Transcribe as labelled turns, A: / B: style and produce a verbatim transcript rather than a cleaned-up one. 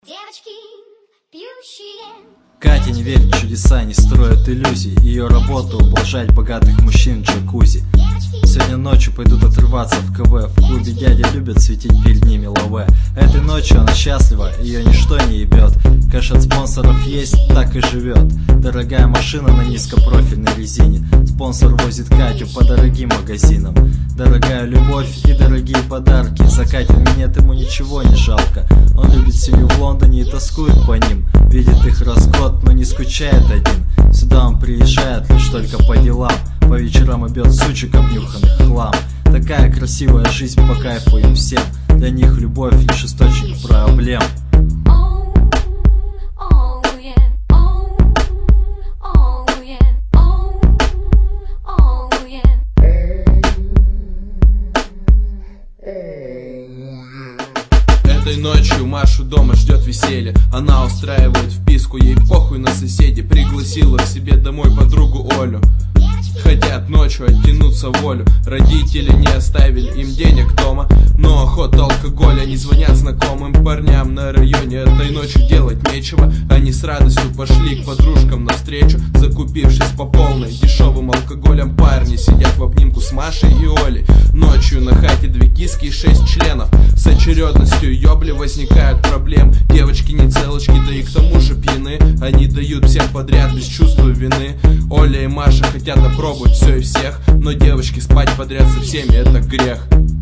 A: Девочки, пьющие.
B: Катя не верит в чудеса, не строит иллюзий. Ее работа ублажать богатых мужчин в джакузи. Сегодня ночью пойдут отрываться в КВ. В клубе дяди любят светить перед ними лаве. Этой ночью она счастлива, ее ничто не ебет. Кэш от спонсоров есть, так и живет. Дорогая машина на низкопрофильной резине. Спонсор возит Катю по дорогим магазинам. Дорогая любовь и дорогие подарки. За Катин минет ему ничего не жалко. Он любит семью в Лондоне и тоскует по ним. Видит их расход, но не скучает один. Сюда он приезжает лишь только по делам. По вечерам и бьет сучек обнюханных хлам. Такая красивая жизнь по кайфу им всем. Для них любовь лишь источник проблем.
C: Этой ночью Машу дома ждет веселье. Она устраивает вписку, ей похуй на соседей. Пригласила к себе домой подругу Олю. Хотят ночью оттянуться в волю. Родители не оставили им денег дома, но охота алкоголя. Они звонят знакомым парням на районе. Этой ночью делать нечего. Они с радостью пошли к подружкам навстречу. Закупившись по полной дешевым алкоголем, парни сидят в обнимку с Машей и Олей. Ночью на хате две киски и шесть членов. С очередностью ёбли возникают проблем. Девочки не целочки, да и к тому же пьяны. Они дают всем подряд без чувства вины. Оля и Маша хотят опробовать все и всех, но девочки спать подряд со всеми — это грех.